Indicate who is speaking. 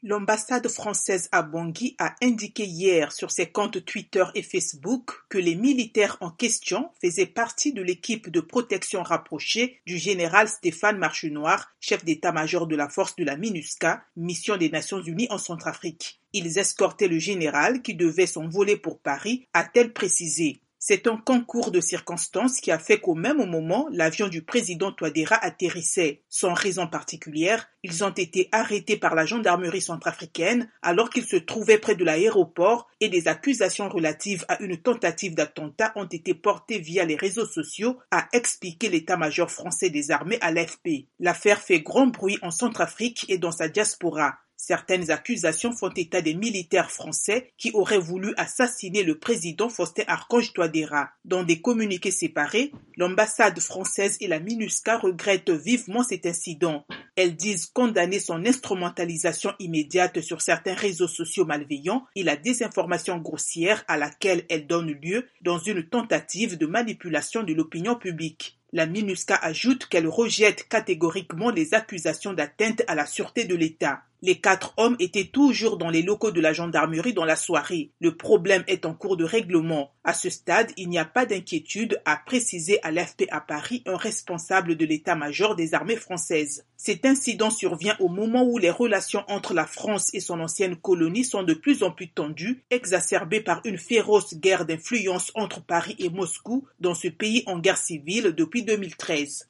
Speaker 1: L'ambassade française à Bangui a indiqué hier sur ses comptes Twitter et Facebook que les militaires en question faisaient partie de l'équipe de protection rapprochée du général Stéphane Marchenoir, chef d'état-major de la force de la MINUSCA, mission des Nations Unies en Centrafrique. Ils escortaient le général qui devait s'envoler pour Paris, a-t-elle précisé. C'est un concours de circonstances qui a fait qu'au même moment, l'avion du président Touadéra atterrissait. Sans raison particulière, ils ont été arrêtés par la gendarmerie centrafricaine alors qu'ils se trouvaient près de l'aéroport et des accusations relatives à une tentative d'attentat ont été portées via les réseaux sociaux, a expliqué l'état-major français des armées à l'AFP. L'affaire fait grand bruit en Centrafrique et dans sa diaspora. Certaines accusations font état des militaires français qui auraient voulu assassiner le président Faustin-Archange Touadéra. Dans des communiqués séparés, l'ambassade française et la MINUSCA regrettent vivement cet incident. Elles disent condamner son instrumentalisation immédiate sur certains réseaux sociaux malveillants et la désinformation grossière à laquelle elle donne lieu dans une tentative de manipulation de l'opinion publique. La MINUSCA ajoute qu'elle rejette catégoriquement les accusations d'atteinte à la sûreté de l'État. Les 4 hommes étaient toujours dans les locaux de la gendarmerie dans la soirée. Le problème est en cours de règlement. À ce stade, il n'y a pas d'inquiétude, a précisé à l'AFP à Paris un responsable de l'état-major des armées françaises. Cet incident survient au moment où les relations entre la France et son ancienne colonie sont de plus en plus tendues, exacerbées par une féroce guerre d'influence entre Paris et Moscou dans ce pays en guerre civile depuis 2013.